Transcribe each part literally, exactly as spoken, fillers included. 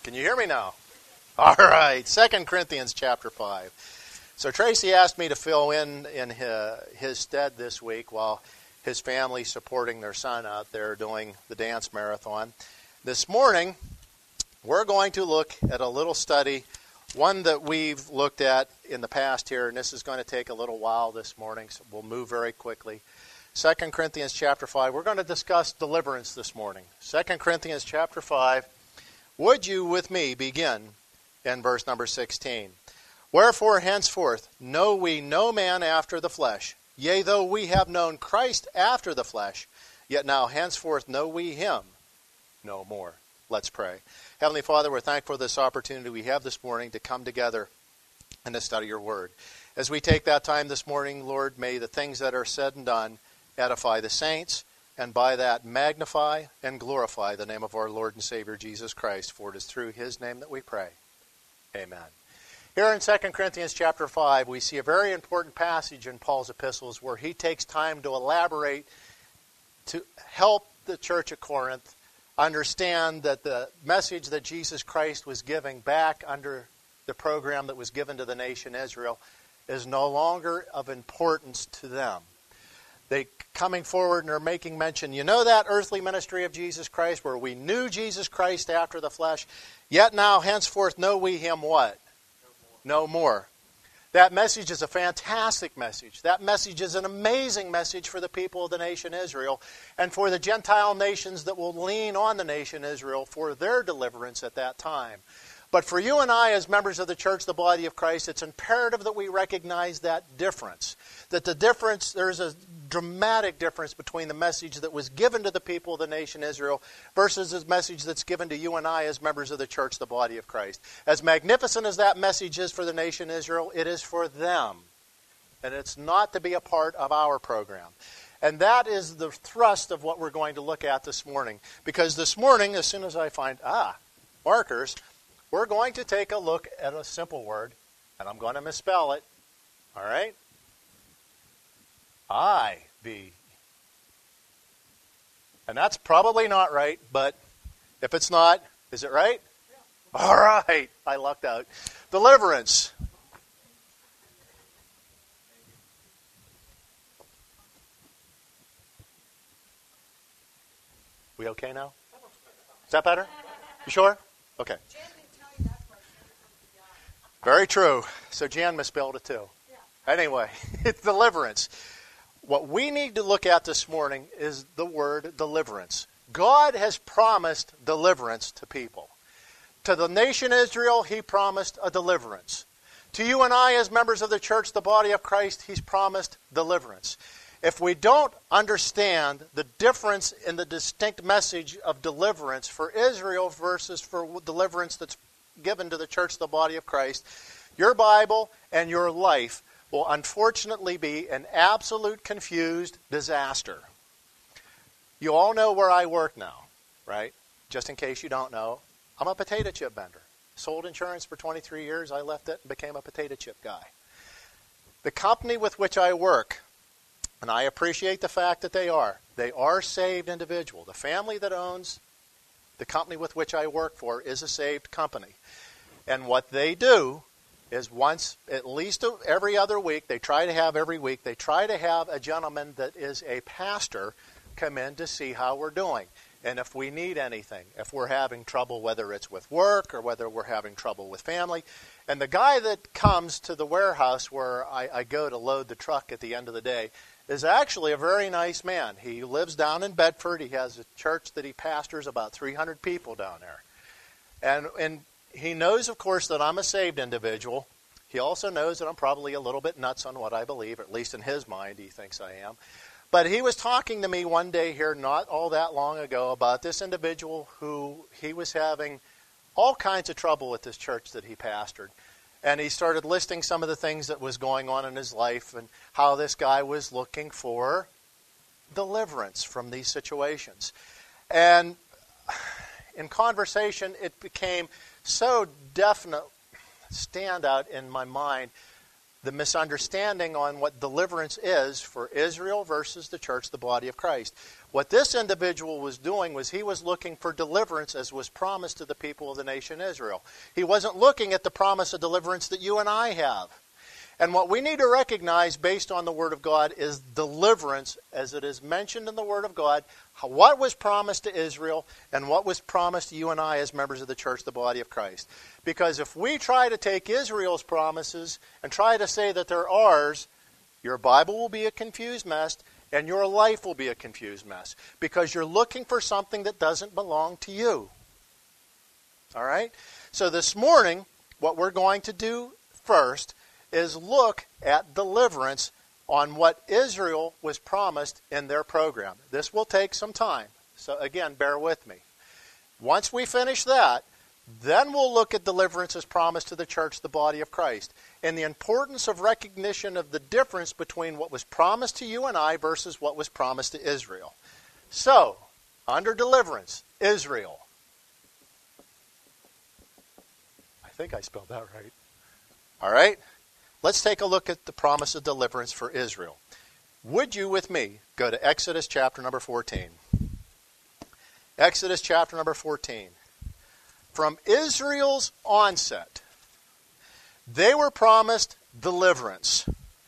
Can you hear me now? All right, Second Corinthians chapter five. So Tracy asked me to fill in in his, his stead this week while his family's supporting their son out there doing the dance marathon. This morning, we're going to look at a little study, one that we've looked at in the past here, and this is going to take a little while this morning, so we'll move very quickly. Second Corinthians chapter five, we're going to discuss deliverance this morning. Second Corinthians chapter five, would you with me begin in verse number sixteen? Wherefore henceforth know we no man after the flesh. Yea, though we have known Christ after the flesh, yet now henceforth know we him no more. Let's pray. Heavenly Father, we're thankful for this opportunity we have this morning to come together and to study your word. As we take that time this morning, Lord, may the things that are said and done edify the saints, and by that magnify and glorify the name of our Lord and Savior Jesus Christ, for it is through his name that we pray. Amen. Here in Second Corinthians chapter five, we see a very important passage in Paul's epistles where he takes time to elaborate to help the church at Corinth understand that the message that Jesus Christ was giving back under the program that was given to the nation Israel is no longer of importance to them. They coming forward and are making mention, you know that earthly ministry of Jesus Christ where we knew Jesus Christ after the flesh, yet now henceforth know we him what? No more. No more. That message is a fantastic message. That message is an amazing message for the people of the nation Israel and for the Gentile nations that will lean on the nation Israel for their deliverance at that time. But for you and I as members of the church, the body of Christ, it's imperative that we recognize that difference. That the difference, there's a dramatic difference between the message that was given to the people of the nation Israel versus the message that's given to you and I as members of the church, the body of Christ. As magnificent as that message is for the nation Israel, it is for them. And it's not to be a part of our program. And that is the thrust of what we're going to look at this morning. Because this morning, as soon as I find, ah, markers, we're going to take a look at a simple word, and I'm going to misspell it. All right? I be. And that's probably not right, but if it's not, is it right? Yeah. All right. I lucked out. Deliverance. We okay now? Is that better? You sure? Okay. Very true. So Jan misspelled it too. Yeah. Anyway, it's deliverance. What we need to look at this morning is the word deliverance. God has promised deliverance to people. To the nation Israel, he promised a deliverance. To you and I as members of the church, the body of Christ, he's promised deliverance. If we don't understand the difference in the distinct message of deliverance for Israel versus for deliverance that's given to the church, the body of Christ, your Bible and your life will unfortunately be an absolute confused disaster. You all know where I work now, right? Just in case you don't know, I'm a potato chip vendor. Sold insurance for twenty-three years. I left it and became a potato chip guy. The company with which I work, and I appreciate the fact that they are, they are saved individual. The family that owns the company with which I work for is a saved company. And what they do is once, at least every other week, they try to have every week, they try to have a gentleman that is a pastor come in to see how we're doing. And if we need anything, if we're having trouble, whether it's with work or whether we're having trouble with family. And the guy that comes to the warehouse where I, I go to load the truck at the end of the day is actually a very nice man. He lives down in Bedford. He has a church that he pastors, about three hundred people down there. And, and he knows, of course, that I'm a saved individual. He also knows that I'm probably a little bit nuts on what I believe, or at least in his mind he thinks I am. But he was talking to me one day here not all that long ago about this individual who he was having all kinds of trouble with this church that he pastored. And he started listing some of the things that was going on in his life and how this guy was looking for deliverance from these situations. And in conversation, it became so definite, stand out in my mind, the misunderstanding on what deliverance is for Israel versus the church, the body of Christ. What this individual was doing was he was looking for deliverance as was promised to the people of the nation Israel. He wasn't looking at the promise of deliverance that you and I have. And what we need to recognize based on the Word of God is deliverance as it is mentioned in the Word of God, what was promised to Israel and what was promised to you and I as members of the church, the body of Christ. Because if we try to take Israel's promises and try to say that they're ours, your Bible will be a confused mess and your life will be a confused mess. Because you're looking for something that doesn't belong to you. All right? So this morning, what we're going to do first is look at deliverance on what Israel was promised in their program. This will take some time. So again, bear with me. Once we finish that, then we'll look at deliverance as promised to the church, the body of Christ, and the importance of recognition of the difference between what was promised to you and I versus what was promised to Israel. So, under deliverance, Israel. I think I spelled that right. All right? Let's take a look at the promise of deliverance for Israel. Would you, with me, go to Exodus chapter number fourteen. Exodus chapter number fourteen. From Israel's onset, they were promised deliverance.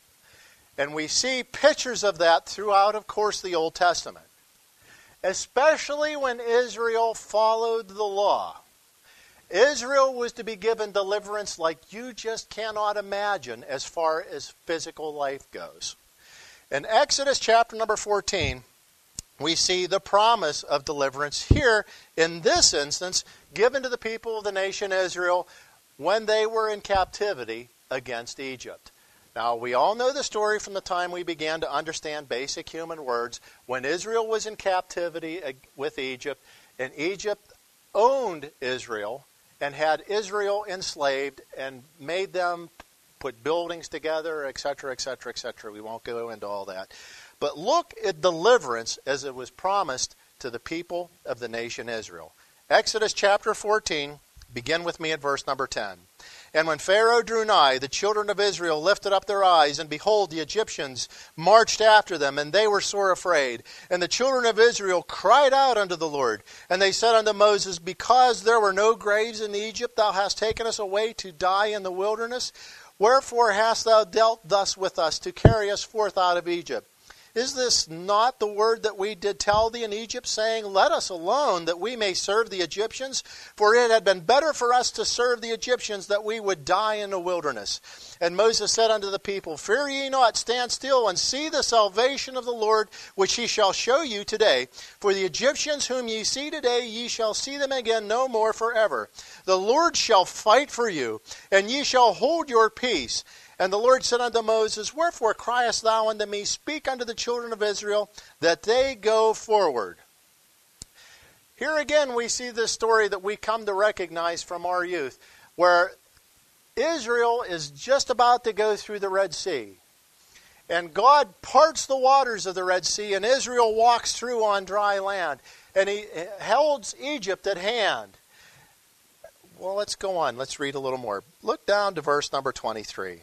And we see pictures of that throughout, of course, the Old Testament. Especially when Israel followed the law. Israel was to be given deliverance like you just cannot imagine as far as physical life goes. In Exodus chapter number fourteen, we see the promise of deliverance here, in this instance, given to the people of the nation Israel when they were in captivity against Egypt. Now, we all know the story from the time we began to understand basic human words. When Israel was in captivity with Egypt, and Egypt owned Israel, and had Israel enslaved and made them put buildings together, et cetera, et cetera, et cetera. We won't go into all that. But look at deliverance as it was promised to the people of the nation Israel. Exodus chapter fourteen, begin with me at verse number ten. And when Pharaoh drew nigh, the children of Israel lifted up their eyes, and behold, the Egyptians marched after them, and they were sore afraid. And the children of Israel cried out unto the Lord. And they said unto Moses, because there were no graves in Egypt, thou hast taken us away to die in the wilderness. Wherefore hast thou dealt thus with us, to carry us forth out of Egypt? Is this not the word that we did tell thee in Egypt, saying, let us alone, that we may serve the Egyptians? For it had been better for us to serve the Egyptians, that we would die in the wilderness. And Moses said unto the people, fear ye not, stand still, and see the salvation of the Lord, which he shall show you today. For the Egyptians whom ye see today, ye shall see them again no more forever. The Lord shall fight for you, and ye shall hold your peace. And the Lord said unto Moses, wherefore criest thou unto me? Speak unto the children of Israel, that they go forward. Here again we see this story that we come to recognize from our youth, where Israel is just about to go through the Red Sea. And God parts the waters of the Red Sea, and Israel walks through on dry land. And he holds Egypt at hand. Well, let's go on. Let's read a little more. Look down to verse number twenty-three.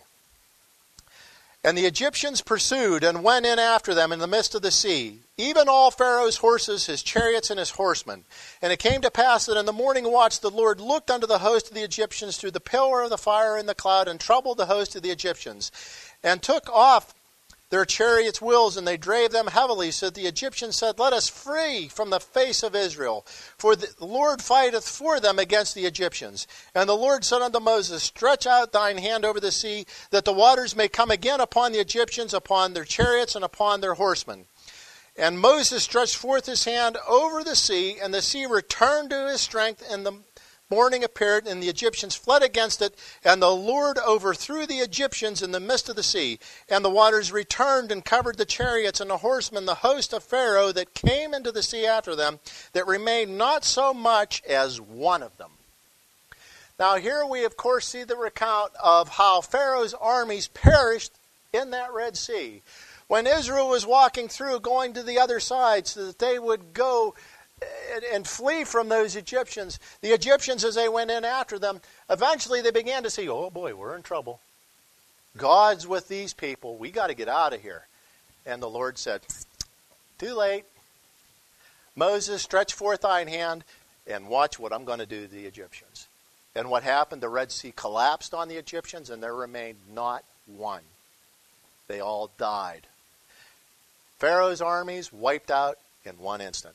And the Egyptians pursued and went in after them in the midst of the sea, even all Pharaoh's horses, his chariots, and his horsemen. And it came to pass that in the morning watch the Lord looked unto the host of the Egyptians through the pillar of the fire and the cloud, and troubled the host of the Egyptians, and took off their chariots' wheels, and they drave them heavily, so that the Egyptians said, let us flee from the face of Israel, for the Lord fighteth for them against the Egyptians. And the Lord said unto Moses, stretch out thine hand over the sea, that the waters may come again upon the Egyptians, upon their chariots, and upon their horsemen. And Moses stretched forth his hand over the sea, and the sea returned to his strength, and the morning appeared, and the Egyptians fled against it, and the Lord overthrew the Egyptians in the midst of the sea. And the waters returned and covered the chariots and the horsemen, the host of Pharaoh that came into the sea after them, that remained not so much as one of them. Now here we of course see the recount of how Pharaoh's armies perished in that Red Sea. When Israel was walking through, going to the other side so that they would go and flee from those Egyptians. The Egyptians, as they went in after them, eventually they began to see, oh boy, we're in trouble. God's with these people. We got to get out of here. And the Lord said, too late. Moses, stretch forth thine hand and watch what I'm going to do to the Egyptians. And what happened? The Red Sea collapsed on the Egyptians and there remained not one. They all died. Pharaoh's armies wiped out in one instant.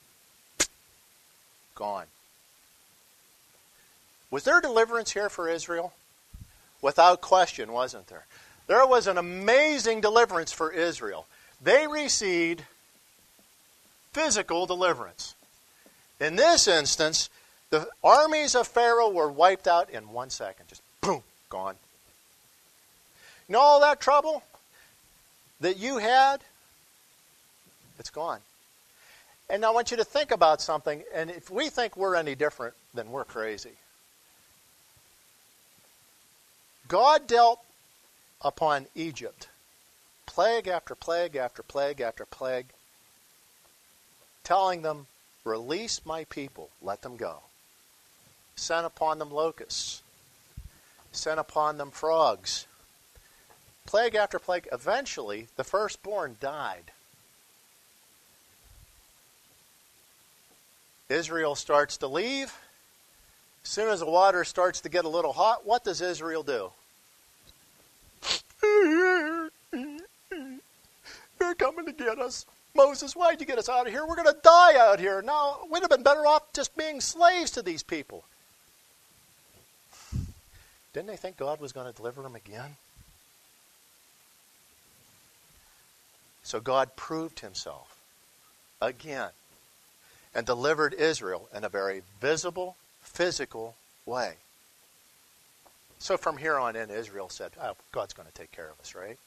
Gone. Was there deliverance here for Israel? Without question, wasn't there? There was an amazing deliverance for Israel. They received physical deliverance. In this instance, the armies of Pharaoh were wiped out in one second. Just boom, gone. You know all that trouble that you had? It's gone. And now I want you to think about something, and if we think we're any different, then we're crazy. God dealt upon Egypt plague after plague after plague after plague, telling them, release my people, let them go. Sent upon them locusts, sent upon them frogs. Plague after plague. Eventually, the firstborn died. Israel starts to leave. As soon as the water starts to get a little hot, what does Israel do? They're coming to get us. Moses, why'd you get us out of here? We're going to die out here. Now, we'd have been better off just being slaves to these people. Didn't they think God was going to deliver them again? So God proved himself again and delivered Israel in a very visible, physical way. So from here on in, Israel said, oh, God's going to take care of us, right?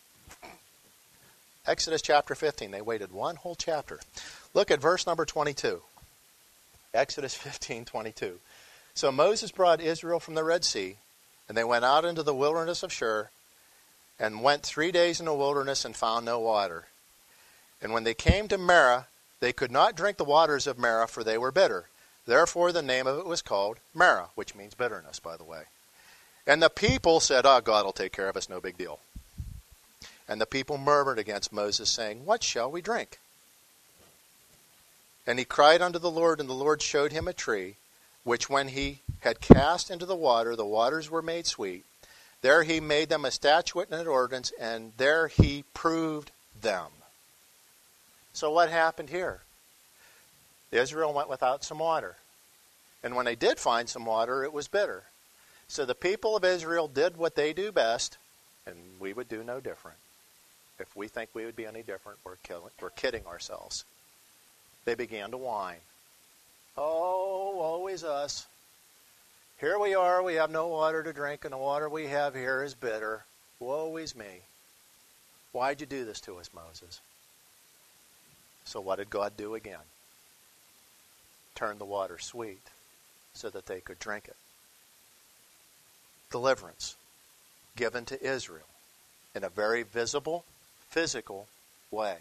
Exodus chapter fifteen, they waited one whole chapter. Look at verse number twenty-two. Exodus fifteen, twenty-two. So Moses brought Israel from the Red Sea, and they went out into the wilderness of Shur, and went three days in the wilderness and found no water. And when they came to Marah, they could not drink the waters of Marah, for they were bitter. Therefore the name of it was called Marah, which means bitterness, by the way. And the people said, oh, God will take care of us, no big deal. And the people murmured against Moses, saying, what shall we drink? And he cried unto the Lord, and the Lord showed him a tree, which when he had cast into the water, the waters were made sweet. There he made them a statute and an ordinance, and there he proved them. So what happened here? Israel went without some water. And when they did find some water, it was bitter. So the people of Israel did what they do best, and we would do no different. If we think we would be any different, we're, killing, we're kidding ourselves. They began to whine. Oh, always us. Here we are, we have no water to drink, and the water we have here is bitter. Woe is me. Why'd you do this to us, Moses? So what did God do again? Turn the water sweet so that they could drink it. Deliverance given to Israel in a very visible, physical way.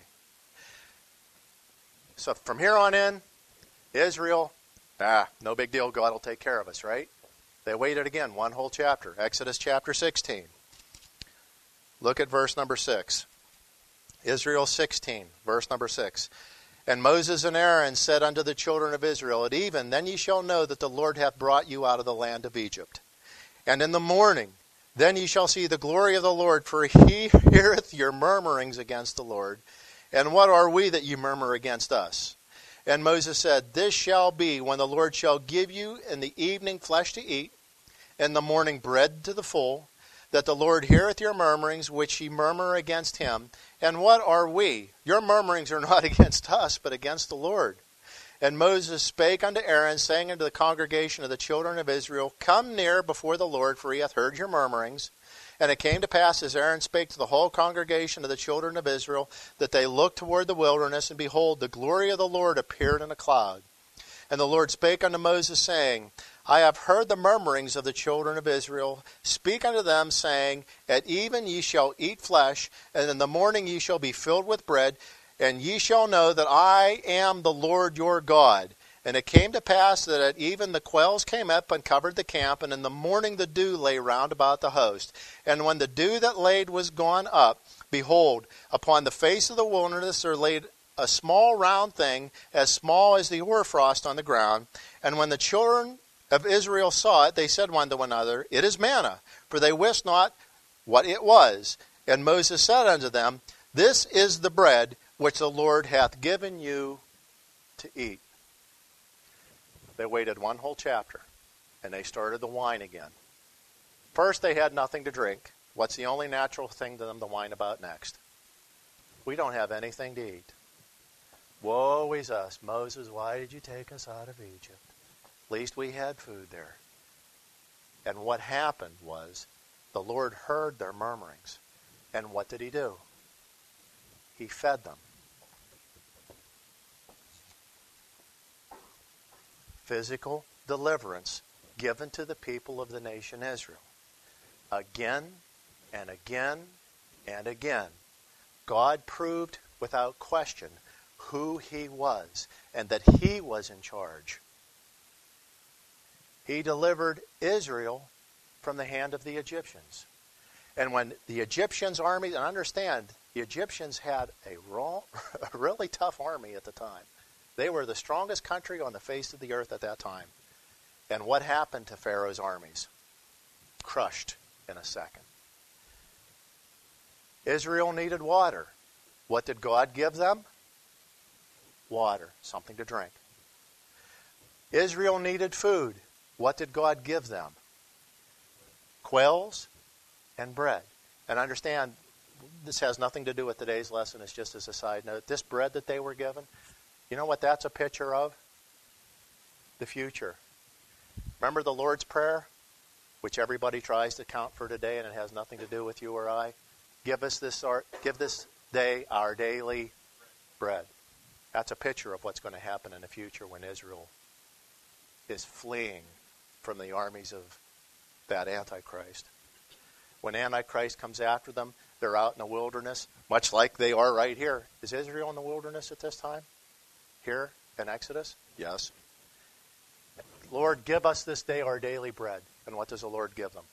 So from here on in, Israel, ah, no big deal, God will take care of us, right? They waited again, one whole chapter. Exodus chapter sixteen. Look at verse number six. Israel sixteen, verse number six. And Moses and Aaron said unto the children of Israel, at even then ye shall know that the Lord hath brought you out of the land of Egypt. And in the morning, then ye shall see the glory of the Lord, for he heareth your murmurings against the Lord. And what are we that ye murmur against us? And Moses said, this shall be when the Lord shall give you in the evening flesh to eat, in the morning bread to the full, that the Lord heareth your murmurings, which ye murmur against him. And what are we? Your murmurings are not against us, but against the Lord. And Moses spake unto Aaron, saying unto the congregation of the children of Israel, come near before the Lord, for he hath heard your murmurings. And it came to pass, as Aaron spake to the whole congregation of the children of Israel, that they looked toward the wilderness, and behold, the glory of the Lord appeared in a cloud. And the Lord spake unto Moses, saying, I have heard the murmurings of the children of Israel. Speak unto them, saying, at even ye shall eat flesh, and in the morning ye shall be filled with bread, and ye shall know that I am the Lord your God. And it came to pass that at even the quails came up and covered the camp, and in the morning the dew lay round about the host. And when the dew that laid was gone up, behold, upon the face of the wilderness there laid a small round thing, as small as the hoarfrost on the ground. And when the children of Israel saw it, they said one to another, It is manna, for they wist not what it was. And Moses said unto them, This is the bread which the Lord hath given you to eat. They waited one whole chapter, and they started the wine again. First, they had nothing to drink. What's the only natural thing to them to whine about next? We don't have anything to eat. Woe is us. Moses, why did you take us out of Egypt? At least we had food there. And what happened was the Lord heard their murmurings. And what did he do? He fed them. Physical deliverance given to the people of the nation Israel. Again and again and again, God proved without question who he was and that he was in charge. He delivered Israel from the hand of the Egyptians. And when the Egyptians' army, and understand, the Egyptians had a, raw, a really tough army at the time. They were the strongest country on the face of the earth at that time. And what happened to Pharaoh's armies? Crushed in a second. Israel needed water. What did God give them? Water, something to drink. Israel needed food. What did God give them? Quails and bread. And understand, this has nothing to do with today's lesson. It's just as a side note. This bread that they were given, you know what that's a picture of? The future. Remember the Lord's Prayer, which everybody tries to count for today, and it has nothing to do with you or I? Give us this, our, give this day our daily bread. That's a picture of what's going to happen in the future when Israel is fleeing from the armies of that Antichrist. When Antichrist comes after them, they're out in the wilderness, much like they are right here. Is Israel in the wilderness at this time? Here in Exodus? Yes. Lord, give us this day our daily bread. And what does the Lord give them?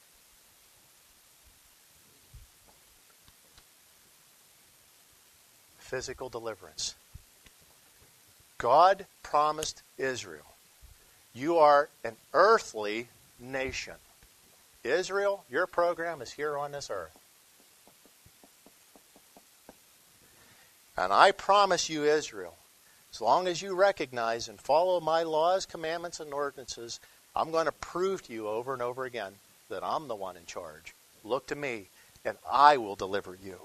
Physical deliverance. God promised Israel, you are an earthly nation. Israel, your program is here on this earth. And I promise you, Israel, as long as you recognize and follow my laws, commandments, and ordinances, I'm going to prove to you over and over again that I'm the one in charge. Look to me, and I will deliver you.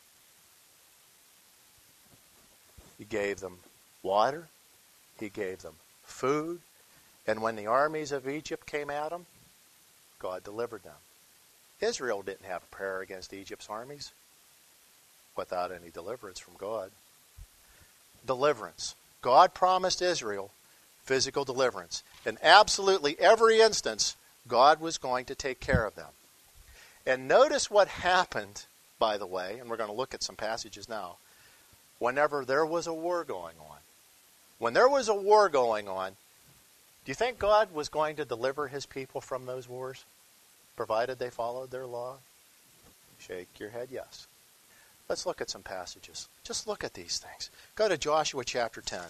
He gave them water. He gave them food. And when the armies of Egypt came at them, God delivered them. Israel didn't have a prayer against Egypt's armies without any deliverance from God. Deliverance. God promised Israel physical deliverance. In absolutely every instance, God was going to take care of them. And notice what happened, by the way, and we're going to look at some passages now, whenever there was a war going on. When there was a war going on, do you think God was going to deliver his people from those wars, provided they followed their law? Shake your head, yes. Let's look at some passages. Just look at these things. Go to Joshua chapter ten.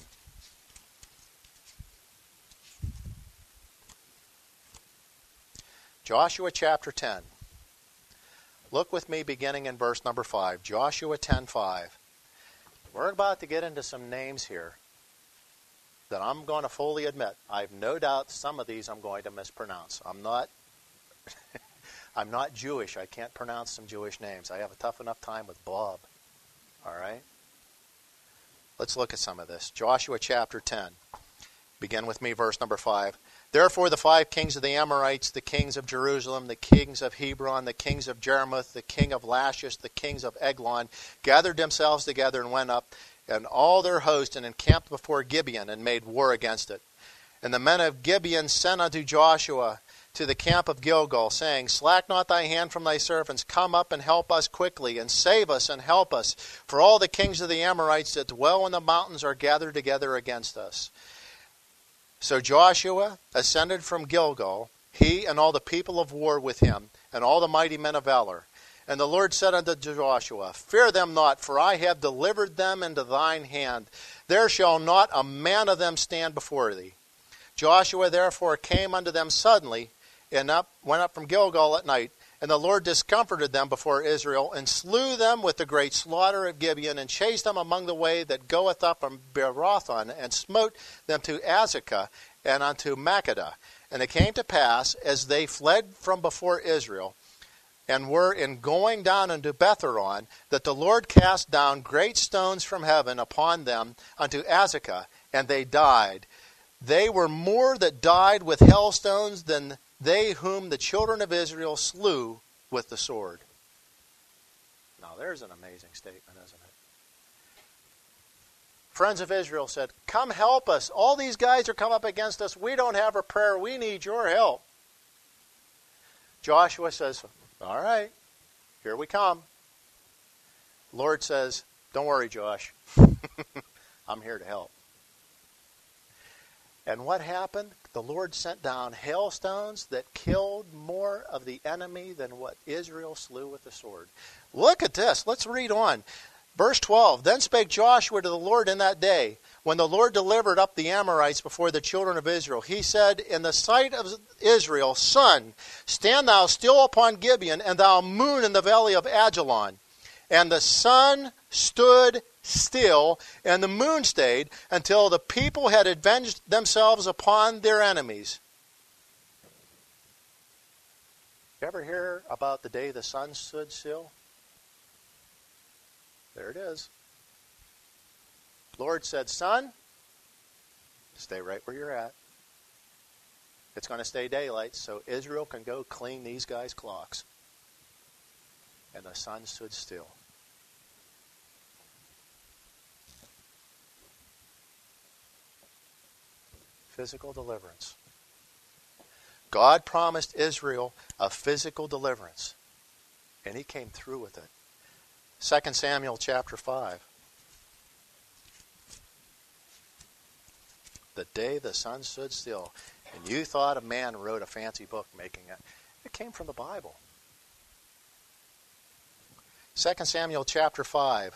Joshua chapter ten. Look with me beginning in verse number five. Joshua ten five. We're about to get into some names here that I'm going to fully admit, I have no doubt some of these I'm going to mispronounce. I'm not I'm not Jewish. I can't pronounce some Jewish names. I have a tough enough time with Bob. All right? Let's look at some of this. Joshua chapter ten. Begin with me, verse number five. Therefore the five kings of the Amorites, the kings of Jerusalem, the kings of Hebron, the kings of Jarmuth, the king of Lachish, the kings of Eglon, gathered themselves together and went up, and all their host, and encamped before Gibeon, and made war against it. And the men of Gibeon sent unto Joshua to the camp of Gilgal, saying, Slack not thy hand from thy servants, come up and help us quickly, and save us and help us, for all the kings of the Amorites that dwell in the mountains are gathered together against us. So Joshua ascended from Gilgal, he and all the people of war with him, and all the mighty men of valor. And the Lord said unto Joshua, Fear them not, for I have delivered them into thine hand. There shall not a man of them stand before thee. Joshua therefore came unto them suddenly, and up, went up from Gilgal at night. And the Lord discomforted them before Israel, and slew them with the great slaughter of Gibeon, and chased them among the way that goeth up from Berothon, and smote them to Azekah and unto Makkedah. And it came to pass, as they fled from before Israel, and were in going down unto Betharon, that the Lord cast down great stones from heaven upon them unto Azekah, and they died. They were more that died with hailstones than they whom the children of Israel slew with the sword. Now there's an amazing statement, isn't it? Friends of Israel said, Come help us. All these guys are come up against us. We don't have a prayer. We need your help. Joshua says, All right, here we come. Lord says, Don't worry, Josh. I'm here to help. And what happened? The Lord sent down hailstones that killed more of the enemy than what Israel slew with the sword. Look at this. Let's read on. Verse twelve, Then spake Joshua to the Lord in that day, when the Lord delivered up the Amorites before the children of Israel. He said, In the sight of Israel, Sun, stand thou still upon Gibeon, and thou moon in the valley of Ajalon. And the sun stood still, and the moon stayed, until the people had avenged themselves upon their enemies. You ever hear about the day the sun stood still? There it is. Lord said, Sun, stay right where you're at. It's going to stay daylight, so Israel can go clean these guys' clocks. And the sun stood still. Physical deliverance. God promised Israel a physical deliverance, and he came through with it. Second Samuel chapter five. The day the sun stood still, and you thought a man wrote a fancy book making it. It came from the Bible. Second Samuel chapter five.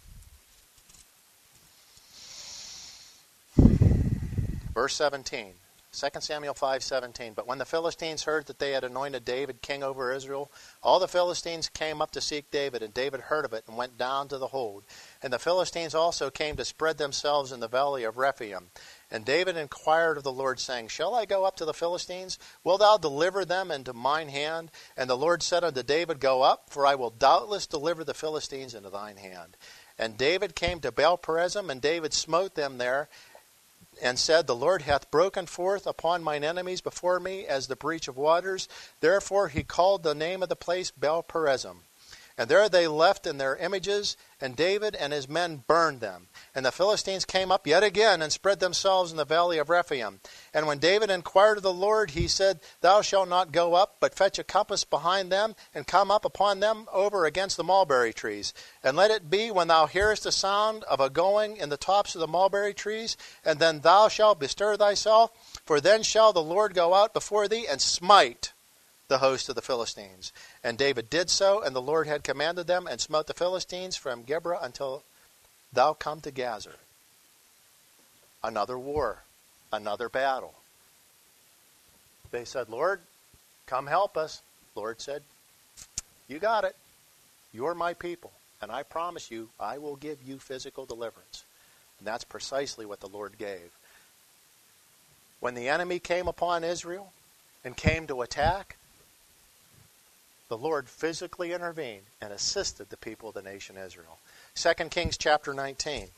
Verse seventeen. Second Samuel five seventeen. But when the Philistines heard that they had anointed David king over Israel, all the Philistines came up to seek David, and David heard of it and went down to the hold. And the Philistines also came to spread themselves in the valley of Rephaim. And David inquired of the Lord, saying, Shall I go up to the Philistines? Wilt thou deliver them into mine hand? And the Lord said unto David, Go up, for I will doubtless deliver the Philistines into thine hand. And David came to Baal-perazim, and David smote them there, and said, The Lord hath broken forth upon mine enemies before me as the breach of waters. Therefore he called the name of the place Baal-perazim. And there they left in their images, and David and his men burned them. And the Philistines came up yet again, and spread themselves in the valley of Rephaim. And when David inquired of the Lord, he said, Thou shalt not go up, but fetch a compass behind them, and come up upon them over against the mulberry trees. And let it be, when thou hearest the sound of a going in the tops of the mulberry trees, and then thou shalt bestir thyself, for then shall the Lord go out before thee, and smite the host of the Philistines. And David did so, and the Lord had commanded them, and smote the Philistines from Gibeah until thou come to Gazer. Another war, another battle. They said, Lord, come help us. Lord said, You got it. You're my people, and I promise you, I will give you physical deliverance. And that's precisely what the Lord gave. When the enemy came upon Israel and came to attack, the Lord physically intervened and assisted the people of the nation Israel. Second Kings chapter nineteen.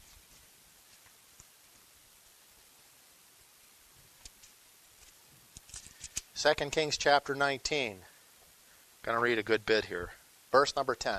Second Kings chapter nineteen. Going to read a good bit here. Verse number ten.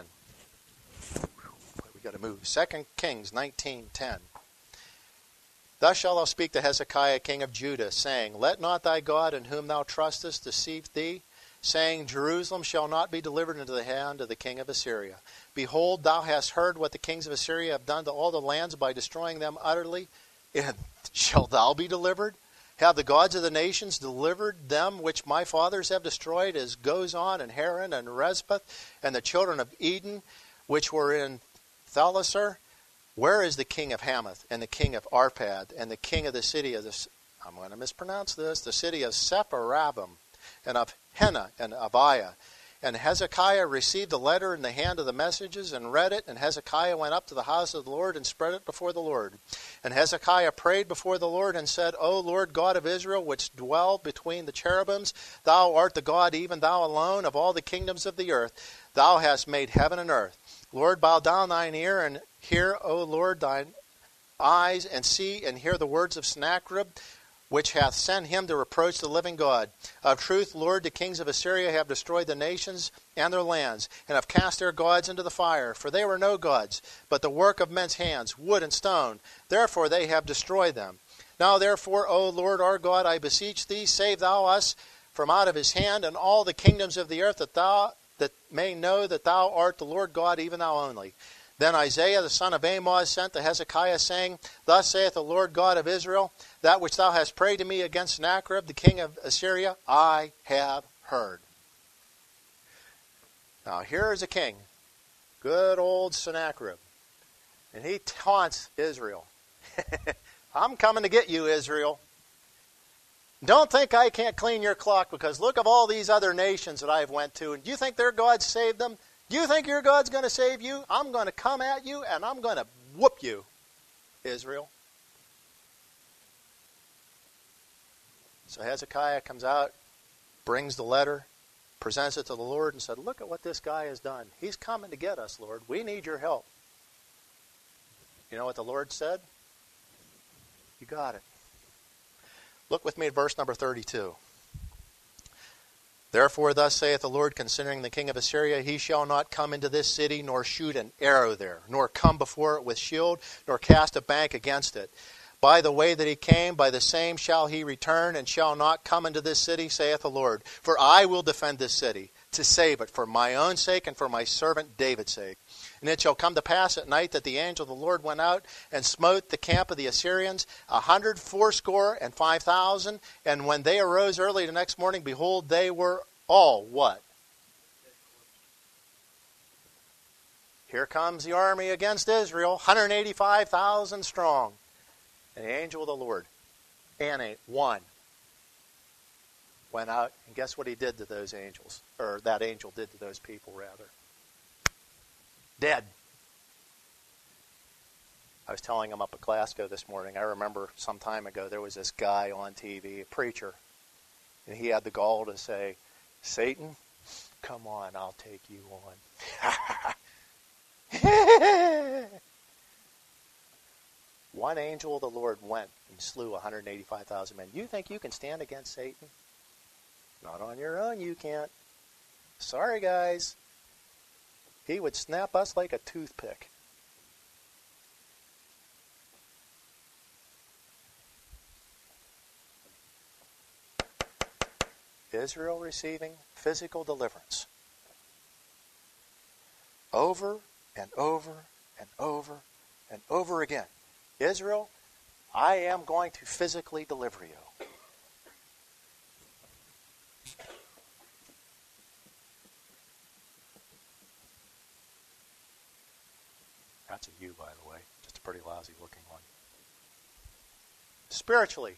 We got to move. Second Kings nineteen ten. Thus shalt thou speak to Hezekiah king of Judah, saying, Let not thy God in whom thou trustest deceive thee, saying, Jerusalem shall not be delivered into the hand of the king of Assyria. Behold, thou hast heard what the kings of Assyria have done to all the lands by destroying them utterly. And shall thou be delivered? Have the gods of the nations delivered them which my fathers have destroyed, as Gozan and Haran and Rezpeth and the children of Eden, which were in Thalasar? Where is the king of Hamath and the king of Arpad and the king of the city of the, I'm going to mispronounce this, the city of Sepharvaim and of Hena and Abiah? And Hezekiah received the letter in the hand of the messages and read it. And Hezekiah went up to the house of the Lord and spread it before the Lord. And Hezekiah prayed before the Lord and said, O Lord God of Israel, which dwell between the cherubims, thou art the God, even thou alone, of all the kingdoms of the earth. Thou hast made heaven and earth. Lord, bow down thine ear and hear, O Lord, thine eyes, and see and hear the words of Sennacherib, which hath sent him to reproach the living God. Of truth, Lord, the kings of Assyria have destroyed the nations and their lands, and have cast their gods into the fire. For they were no gods, but the work of men's hands, wood and stone. Therefore they have destroyed them. Now therefore, O Lord our God, I beseech thee, save thou us from out of his hand, and all the kingdoms of the earth, that thou that may know that thou art the Lord God, even thou only. Then Isaiah the son of Amoz sent to Hezekiah, saying, Thus saith the Lord God of Israel, that which thou hast prayed to me against Sennacherib, the king of Assyria, I have heard. Now here is a king, good old Sennacherib, and he taunts Israel. I'm coming to get you, Israel. Don't think I can't clean your clock, because look of all these other nations that I've went to, and do you think their God saved them? Do you think your God's going to save you? I'm going to come at you and I'm going to whoop you, Israel. So Hezekiah comes out, brings the letter, presents it to the Lord and said, look at what this guy has done. He's coming to get us, Lord. We need your help. You know what the Lord said? You got it. Look with me at verse number thirty-two. Therefore thus saith the Lord concerning the king of Assyria, he shall not come into this city, nor shoot an arrow there, nor come before it with shield, nor cast a bank against it. By the way that he came, by the same shall he return, and shall not come into this city, saith the Lord. For I will defend this city, to save it, for my own sake and for my servant David's sake. And it shall come to pass at night that the angel of the Lord went out and smote the camp of the Assyrians, a hundred fourscore and five thousand. And when they arose early the next morning, behold, they were all what? Here comes the army against Israel, one hundred eighty-five thousand strong. And the angel of the Lord, and a one, went out, and guess what he did to those angels? Or that angel did to those people, rather. Dead. I was telling them up at Glasgow this morning, I remember some time ago there was this guy on T V, a preacher, and he had the gall to say, Satan, come on, I'll take you on. One angel of the Lord went and slew one hundred eighty-five thousand men. You think you can stand against Satan? Not on your own, you can't. Sorry, guys. He would snap us like a toothpick. Israel receiving physical deliverance. Over and over and over and over again. Israel, I am going to physically deliver you. That's a you, by the way. Just a pretty lousy looking one. Spiritually,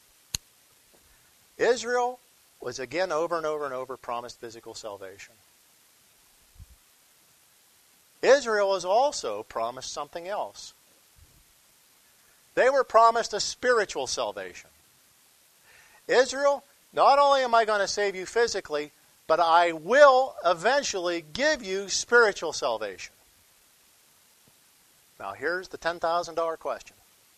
Israel was again over and over and over promised physical salvation. Israel is also promised something else. They were promised a spiritual salvation. Israel, not only am I going to save you physically, but I will eventually give you spiritual salvation. Now here's the ten thousand dollars question.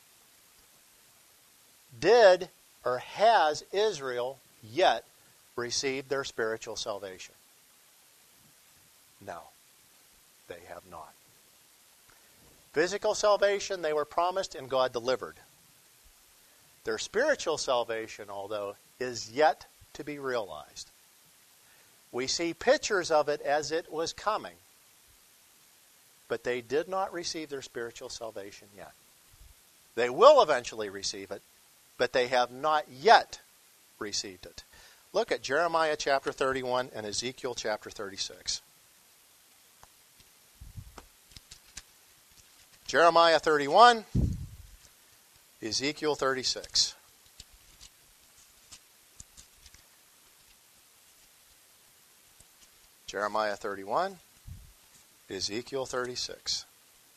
Did or has Israel yet received their spiritual salvation? No, they have not. Physical salvation they were promised and God delivered. Their spiritual salvation, although, is yet to be realized. We see pictures of it as it was coming, but they did not receive their spiritual salvation yet. They will eventually receive it, but they have not yet received it. Look at Jeremiah chapter thirty-one and Ezekiel chapter thirty-six. Jeremiah thirty-one, Ezekiel thirty-six. Jeremiah thirty-one, Ezekiel thirty-six.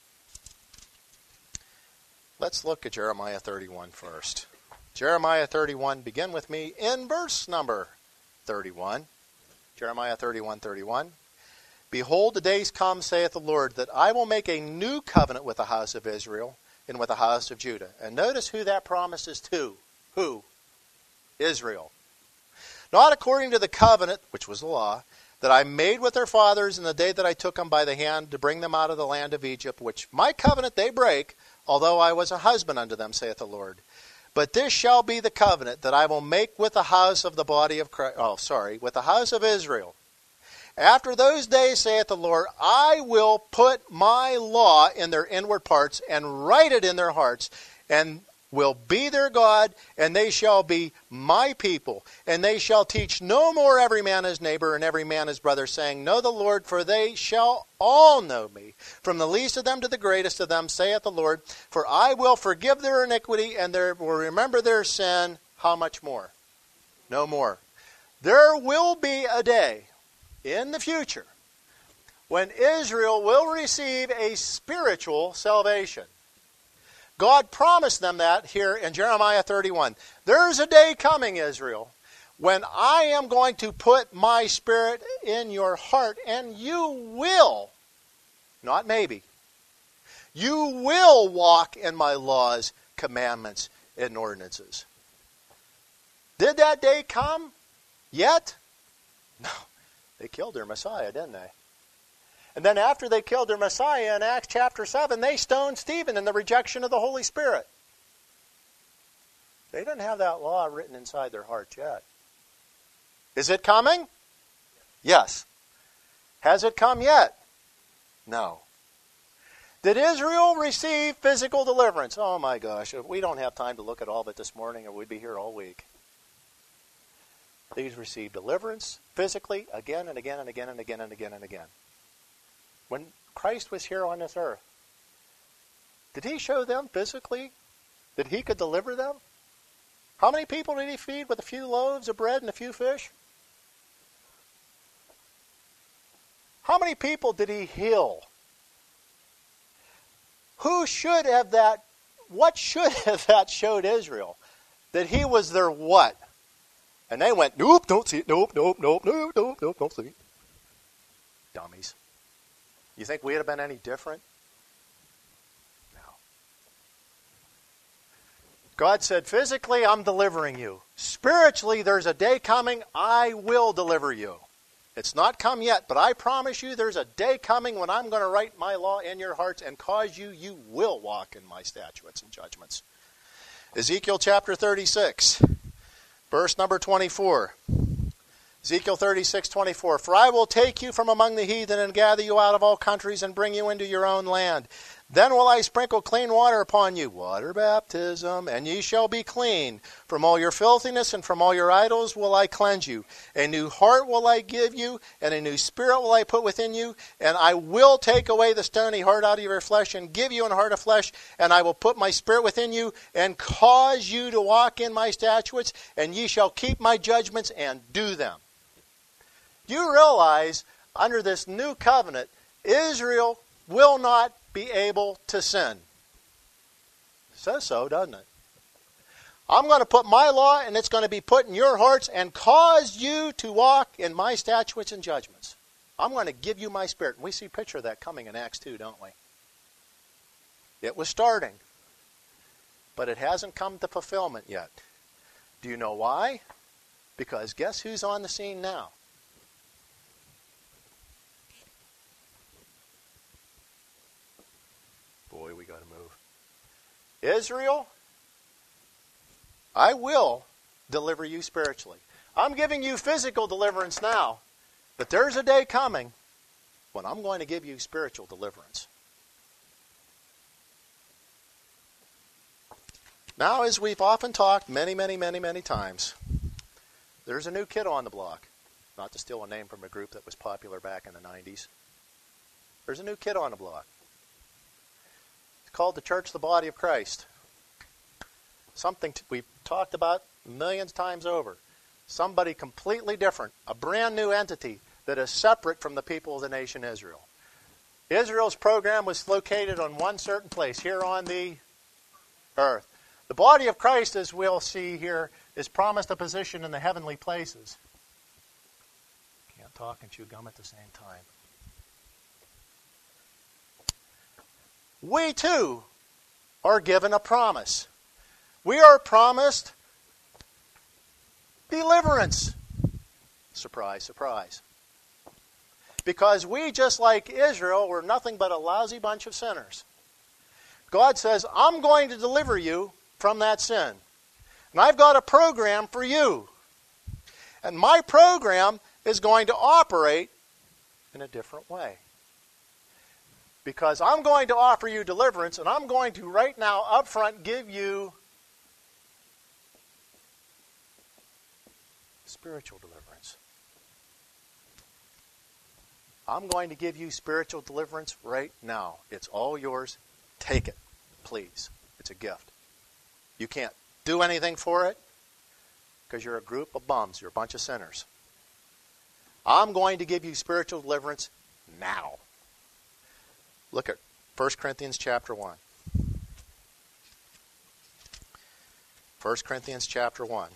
Let's look at Jeremiah thirty-one first. Jeremiah thirty-one, begin with me in verse number thirty-one. Jeremiah thirty-one, thirty-one. Behold, the days come, saith the Lord, that I will make a new covenant with the house of Israel and with the house of Judah. And notice who that promise is to. Who? Israel. Not according to the covenant, which was the law, that I made with their fathers in the day that I took them by the hand to bring them out of the land of Egypt, which my covenant they break, although I was a husband unto them, saith the Lord. But this shall be the covenant that I will make with the house of the body of Christ, oh, sorry, with the house of Israel. After those days, saith the Lord, I will put my law in their inward parts and write it in their hearts, and will be their God, and they shall be my people. And they shall teach no more every man his neighbor and every man his brother, saying, Know the Lord, for they shall all know me, from the least of them to the greatest of them, saith the Lord. For I will forgive their iniquity, and there will remember their sin. How much more? No more. There will be a day in the future when Israel will receive a spiritual salvation. God promised them that here in Jeremiah thirty-one. There's a day coming, Israel, when I am going to put my spirit in your heart, and you will, not maybe, you will walk in my laws, commandments, and ordinances. Did that day come yet? No. They killed their Messiah, didn't they? And then after they killed their Messiah in Acts chapter seven, they stoned Stephen in the rejection of the Holy Spirit. They didn't have that law written inside their hearts yet. Is it coming? Yes. Has it come yet? No. Did Israel receive physical deliverance? Oh my gosh, we don't have time to look at all of it this morning, or we'd be here all week. These received deliverance physically again and again and again and again and again and again. When Christ was here on this earth, did he show them physically that he could deliver them? How many people did he feed with a few loaves of bread and a few fish? How many people did he heal? Who should have that, what should have that showed Israel? That he was their what? And they went, nope, don't see it, nope, nope, nope, nope, nope, nope, don't see it. Dummies. You think we'd have been any different? No. God said, physically, I'm delivering you. Spiritually, there's a day coming, I will deliver you. It's not come yet, but I promise you there's a day coming when I'm going to write my law in your hearts and cause you, you will walk in my statutes and judgments. Ezekiel chapter thirty-six, verse number twenty-four. Ezekiel thirty-six, twenty-four. For I will take you from among the heathen and gather you out of all countries and bring you into your own land. Then will I sprinkle clean water upon you, water baptism, and ye shall be clean. From all your filthiness and from all your idols will I cleanse you. A new heart will I give you, and a new spirit will I put within you. And I will take away the stony heart out of your flesh and give you an heart of flesh. And I will put my spirit within you and cause you to walk in my statutes. And ye shall keep my judgments and do them. You realize, under this new covenant, Israel will not be able to sin. It says so, doesn't it? I'm going to put my law, and it's going to be put in your hearts and cause you to walk in my statutes and judgments. I'm going to give you my spirit. And we see a picture of that coming in Acts two, don't we? It was starting, but it hasn't come to fulfillment yet. Do you know why? Because guess who's on the scene now? Boy, we got to move. Israel, I will deliver you spiritually. I'm giving you physical deliverance now, but there's a day coming when I'm going to give you spiritual deliverance. Now, as we've often talked many, many, many, many times, there's a new kid on the block. Not to steal a name from a group that was popular back in the nineties. There's a new kid on the block. It's called the Church, the Body of Christ. Something t- we've talked about millions of times over. Somebody completely different. A brand new entity that is separate from the people of the nation Israel. Israel's program was located on one certain place, here on the earth. The body of Christ, as we'll see here, is promised a position in the heavenly places. Can't talk and chew gum at the same time. We too are given a promise. We are promised deliverance. Surprise, surprise. Because we, just like Israel, were nothing but a lousy bunch of sinners. God says, I'm going to deliver you from that sin. And I've got a program for you. And my program is going to operate in a different way. Because I'm going to offer you deliverance, and I'm going to right now up front give you spiritual deliverance. I'm going to give you spiritual deliverance right now. It's all yours. Take it, please. It's a gift. You can't do anything for it because you're a group of bums. You're a bunch of sinners. I'm going to give you spiritual deliverance now. Look at First Corinthians chapter one. First Corinthians chapter one.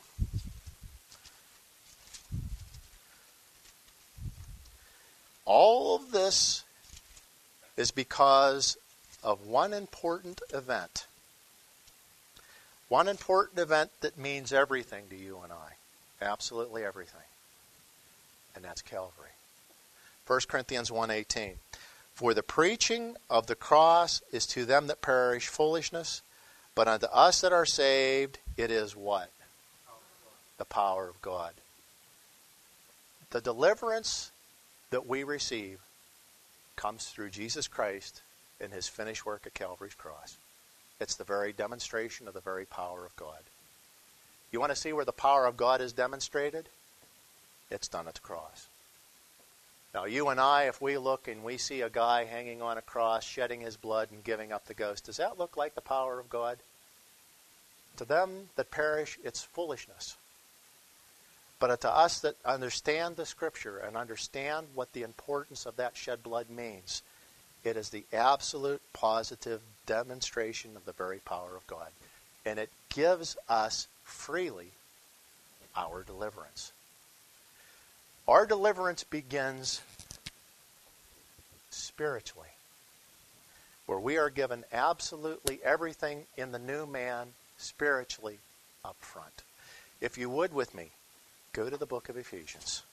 All of this is because of one important event. One important event that means everything to you and I. Absolutely everything. And that's Calvary. First Corinthians one eighteen. For the preaching of the cross is to them that perish foolishness, but unto us that are saved it is what? The power of God. The deliverance that we receive comes through Jesus Christ and His finished work at Calvary's cross. It's the very demonstration of the very power of God. You want to see where the power of God is demonstrated? It's done at the cross. Now, you and I, if we look and we see a guy hanging on a cross, shedding his blood and giving up the ghost, does that look like the power of God? To them that perish, it's foolishness. But to us that understand the Scripture and understand what the importance of that shed blood means, it is the absolute positive demonstration of the very power of God. And it gives us freely our deliverance. Our deliverance begins spiritually, where we are given absolutely everything in the new man spiritually up front. If you would with me, go to the book of Ephesians.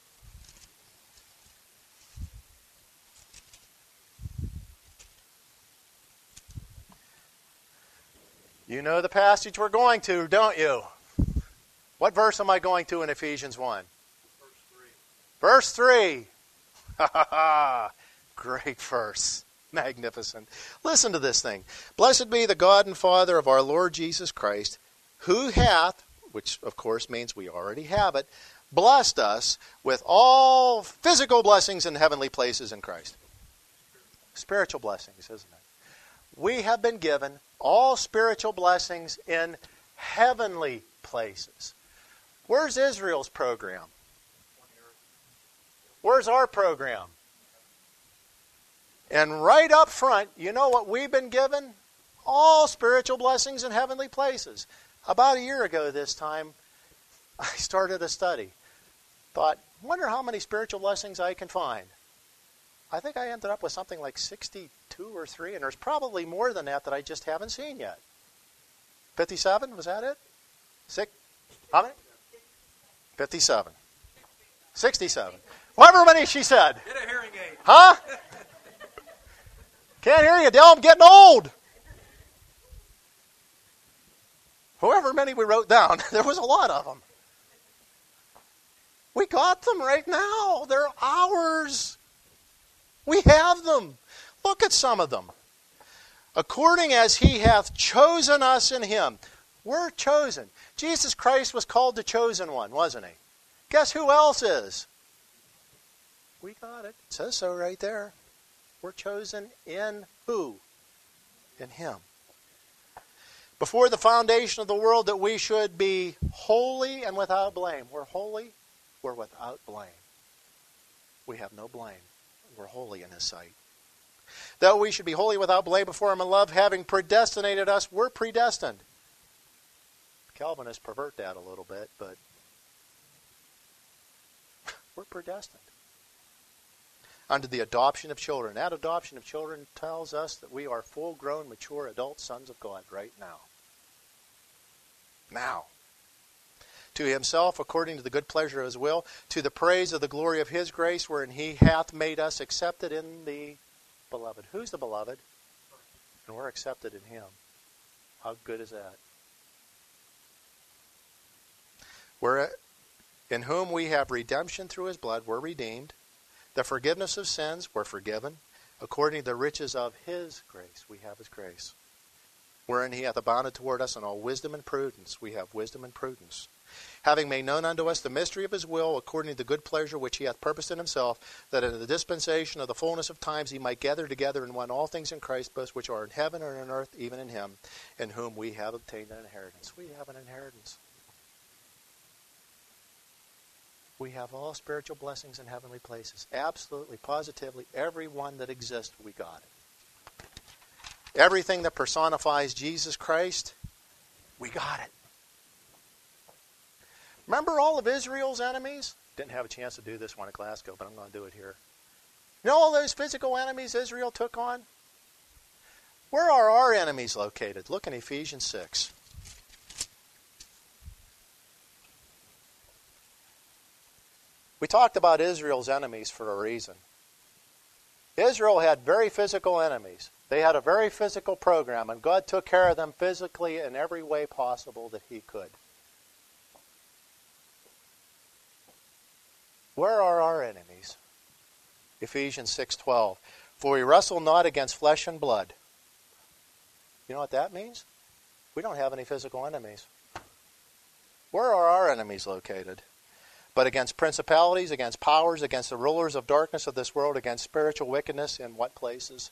You know the passage we're going to, don't you? What verse am I going to in Ephesians one? Verse three. Ha ha ha. Great verse. Magnificent. Listen to this thing. Blessed be the God and Father of our Lord Jesus Christ, who hath, which of course means we already have it, blessed us with all physical blessings in heavenly places in Christ. Spiritual blessings, isn't it? We have been given all spiritual blessings in heavenly places. Where's Israel's program? Where's our program? And right up front, you know what we've been given? All spiritual blessings in heavenly places. About a year ago this time, I started a study. Thought, wonder how many spiritual blessings I can find. I think I ended up with something like sixty-two or three, and there's probably more than that that I just haven't seen yet. fifty-seven, was that it? Six? How many? fifty-seven. sixty-seven. However many she said. Get a hearing aid. Huh? Can't hear you, Dale. I'm getting old. However many we wrote down, there was a lot of them. We got them right now. They're ours. We have them. Look at some of them. According as He hath chosen us in Him. We're chosen. Jesus Christ was called the chosen one, wasn't he? Guess who else is? We got it. It says so right there. We're chosen in who? In him. Before the foundation of the world, that we should be holy and without blame. We're holy. We're without blame. We have no blame. We're holy in his sight. Though we should be holy without blame before him in love, having predestinated us, we're predestined. Calvinists pervert that a little bit, but we're predestined. Unto the adoption of children. That adoption of children tells us that we are full-grown, mature, adult sons of God right now. Now. To himself, according to the good pleasure of his will, to the praise of the glory of his grace, wherein he hath made us accepted in the beloved. Who's the beloved? And we're accepted in him. How good is that? We're, in whom we have redemption through his blood, we're redeemed. The forgiveness of sins, we're forgiven. According to the riches of his grace, we have his grace. Wherein he hath abounded toward us in all wisdom and prudence, we have wisdom and prudence. Having made known unto us the mystery of his will, according to the good pleasure which he hath purposed in himself, that in the dispensation of the fullness of times he might gather together in one all things in Christ, both which are in heaven and on earth, even in him, in whom we have obtained an inheritance. We have an inheritance. We have all spiritual blessings in heavenly places. Absolutely, positively, every one that exists, we got it. Everything that personifies Jesus Christ, we got it. Remember all of Israel's enemies? Didn't have a chance to do this one at Glasgow, but I'm going to do it here. You know all those physical enemies Israel took on? Where are our enemies located? Look in Ephesians six. We talked about Israel's enemies for a reason. Israel had very physical enemies. They had a very physical program, and God took care of them physically in every way possible that he could. Where are our enemies? Ephesians six twelve. For we wrestle not against flesh and blood. You know what that means? We don't have any physical enemies. Where are our enemies located? But against principalities, against powers, against the rulers of darkness of this world, against spiritual wickedness in what places?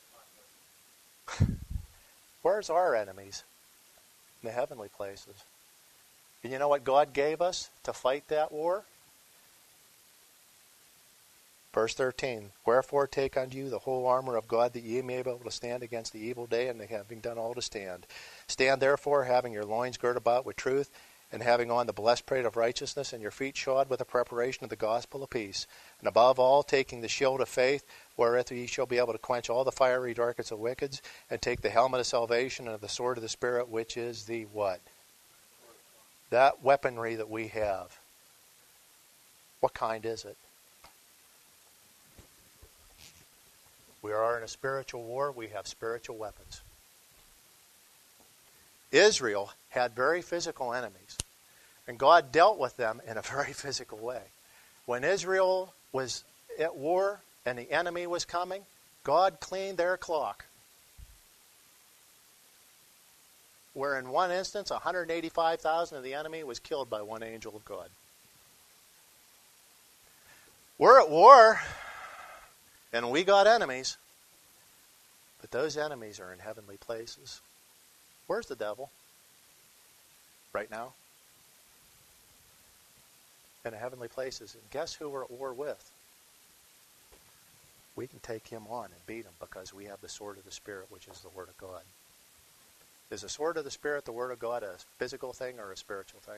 Where's our enemies? In the heavenly places. And you know what God gave us to fight that war? Verse thirteen, wherefore take unto you the whole armor of God, that ye may be able to stand against the evil day, and having done all to stand. Stand therefore, having your loins girt about with truth, and having on the breastplate of righteousness, and your feet shod with the preparation of the gospel of peace. And above all, taking the shield of faith, wherewith ye shall be able to quench all the fiery darts of wicked, and take the helmet of salvation and of the sword of the Spirit, which is the what? That weaponry that we have. What kind is it? We are in a spiritual war. We have spiritual weapons. Israel had very physical enemies, and God dealt with them in a very physical way. When Israel was at war and the enemy was coming, God cleaned their clock. Where in one instance, one hundred eighty-five thousand of the enemy was killed by one angel of God. We're at war, and we got enemies, but those enemies are in heavenly places. Where's the devil? Right now? In the heavenly places. And guess who we're at war with? We can take him on and beat him because we have the sword of the Spirit, which is the Word of God. Is the sword of the Spirit, the Word of God, a physical thing or a spiritual thing?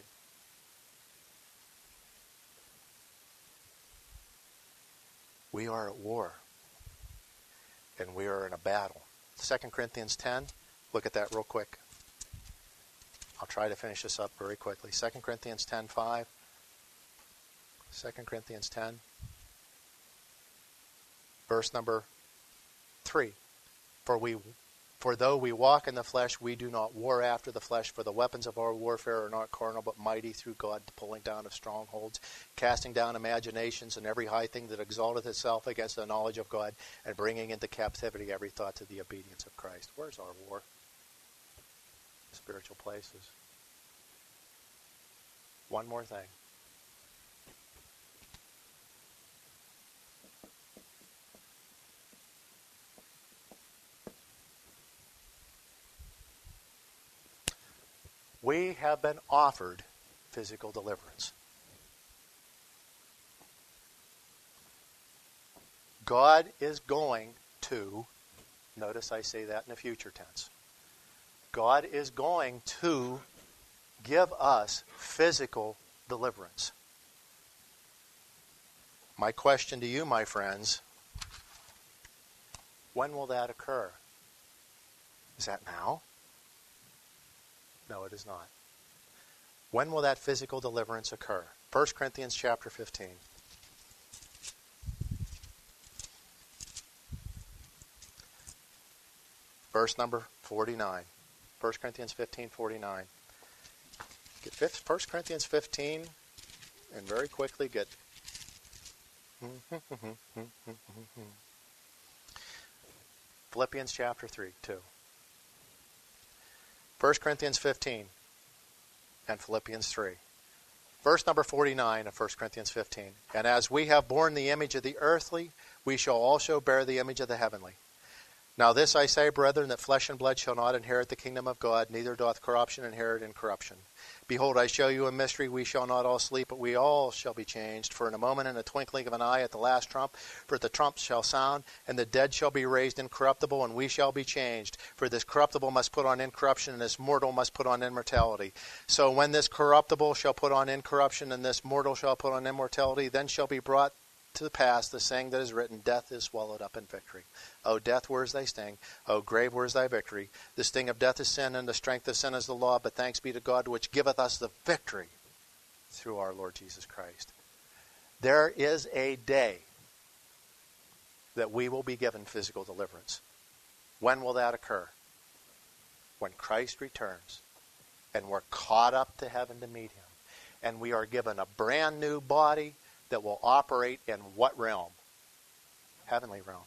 We are at war. And we are in a battle. Second Corinthians ten. Look at that real quick. I'll try to finish this up very quickly. Second Corinthians ten five. Second Corinthians ten. Verse number three. For we, for though we walk in the flesh, we do not war after the flesh. For the weapons of our warfare are not carnal, but mighty through God, to pulling down of strongholds, casting down imaginations and every high thing that exalteth itself against the knowledge of God, and bringing into captivity every thought to the obedience of Christ. Where's our war? Spiritual places. One more thing. We have been offered physical deliverance. God is going to, notice I say that in the future tense, God is going to give us physical deliverance. My question to you, my friends, when will that occur? Is that now? No, it is not. When will that physical deliverance occur? First Corinthians chapter fifteen. Verse number forty-nine. First Corinthians fifteen, forty-nine. Get First Corinthians fifteen and very quickly get Philippians chapter three, two. First Corinthians fifteen and Philippians three. Verse number forty-nine of First Corinthians fifteen. And as we have borne the image of the earthly, we shall also bear the image of the heavenly. Now this I say, brethren, that flesh and blood shall not inherit the kingdom of God, neither doth corruption inherit incorruption. Behold, I show you a mystery. We shall not all sleep, but we all shall be changed. For in a moment, in a twinkling of an eye, at the last trump, for the trump shall sound, and the dead shall be raised incorruptible, and we shall be changed. For this corruptible must put on incorruption, and this mortal must put on immortality. So when this corruptible shall put on incorruption, and this mortal shall put on immortality, then shall be brought to pass the saying that is written, death is swallowed up in victory. O death, where is thy sting? O grave, where is thy victory? The sting of death is sin, and the strength of sin is the law. But thanks be to God, which giveth us the victory through our Lord Jesus Christ. There is a day that we will be given physical deliverance. When will that occur? When Christ returns, and we're caught up to heaven to meet him, and we are given a brand new body that will operate in what realm? Heavenly realm.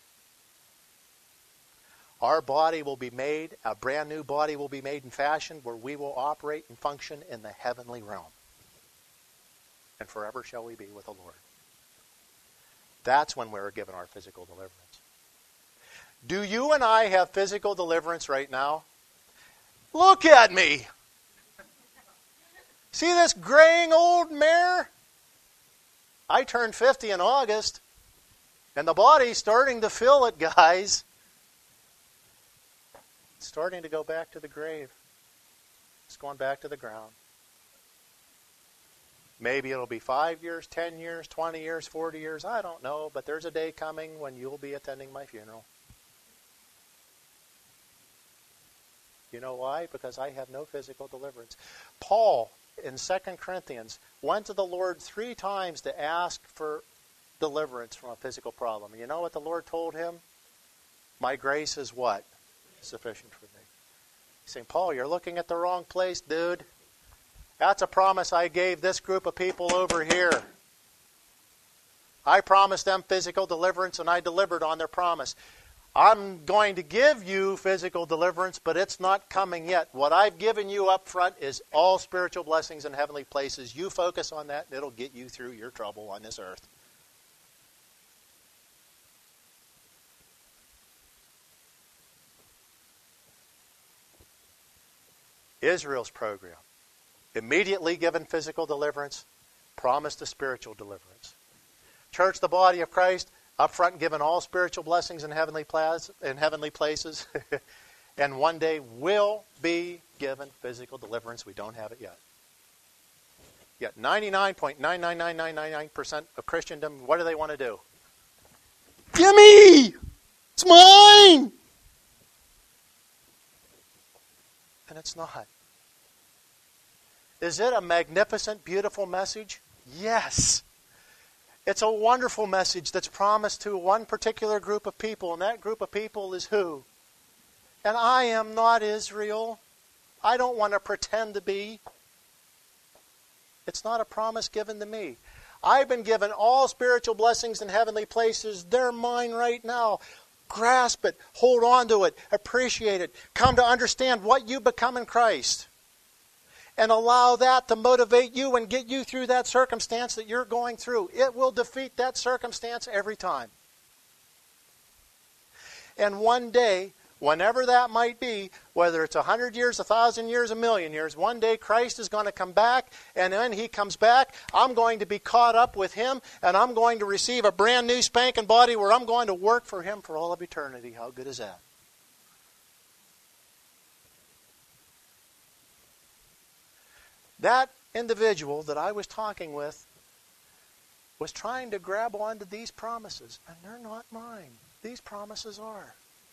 Our body will be made, a brand new body will be made and fashioned where we will operate and function in the heavenly realm. And forever shall we be with the Lord. That's when we're given our physical deliverance. Do you and I have physical deliverance right now? Look at me! See this graying old mare? I turned fifty in August, and the body's starting to feel it, guys. It's starting to go back to the grave. It's going back to the ground. Maybe it'll be five years, ten years, twenty years, forty years. I don't know, but there's a day coming when you'll be attending my funeral. You know why? Because I have no physical deliverance. Paul, in Second Corinthians, went to the Lord three times to ask for deliverance from a physical problem. You know what the Lord told him? My grace is what? Sufficient for thee. He's saying, Paul, you're looking at the wrong place, dude. That's a promise I gave this group of people over here. I promised them physical deliverance, and I delivered on their promise. I'm going to give you physical deliverance, but it's not coming yet. What I've given you up front is all spiritual blessings in heavenly places. You focus on that, and it'll get you through your trouble on this earth. Israel's program. Immediately given physical deliverance, promised a spiritual deliverance. Church, the body of Christ, up front given all spiritual blessings in heavenly, plas- in heavenly places, and one day will be given physical deliverance. We don't have it yet. Yet ninety-nine point nine nine nine nine nine nine percent of Christendom, what do they want to do? Gimme! It's mine! And it's not. Is it a magnificent, beautiful message? Yes. It's a wonderful message that's promised to one particular group of people, and that group of people is who? And I am not Israel. I don't want to pretend to be. It's not a promise given to me. I've been given all spiritual blessings in heavenly places. They're mine right now. Grasp it. Hold on to it. Appreciate it. Come to understand what you become in Christ. and allow that to motivate you and get you through that circumstance that you're going through. It will defeat that circumstance every time. And one day, whenever that might be, whether it's a hundred years, a thousand years, a million years, one day Christ is going to come back, and when He comes back, I'm going to be caught up with Him, and I'm going to receive a brand new spanking body where I'm going to work for Him for all of eternity. How good is that? That individual that I was talking with was trying to grab onto these promises, and they're not mine. These promises are.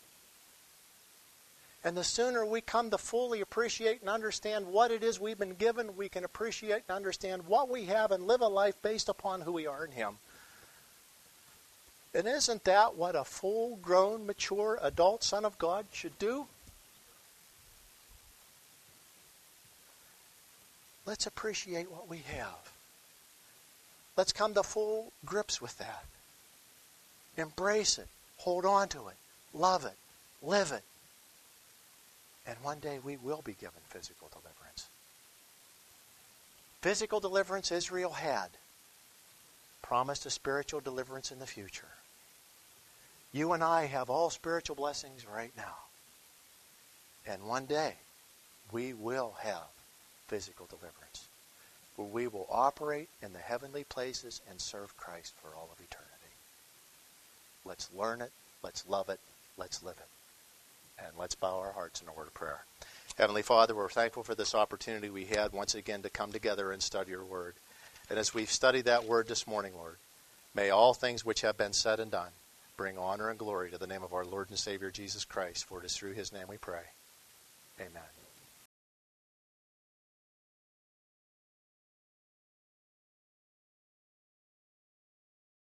And the sooner we come to fully appreciate and understand what it is we've been given, we can appreciate and understand what we have and live a life based upon who we are in Him. And isn't that what a full-grown, mature, adult Son of God should do? Let's appreciate what we have. Let's come to full grips with that. Embrace it. Hold on to it. Love it. Live it. And one day we will be given physical deliverance. Physical deliverance Israel had. Promised a spiritual deliverance in the future. You and I have all spiritual blessings right now. And one day we will have physical deliverance, where we will operate in the heavenly places and serve Christ for all of eternity. Let's learn it, let's love it, let's live it. And let's bow our hearts in a word of prayer. Heavenly Father, we're thankful for this opportunity we had once again to come together and study your word. And as we've studied that word this morning, Lord, may all things which have been said and done bring honor and glory to the name of our Lord and Savior Jesus Christ, for it is through His name we pray. Amen.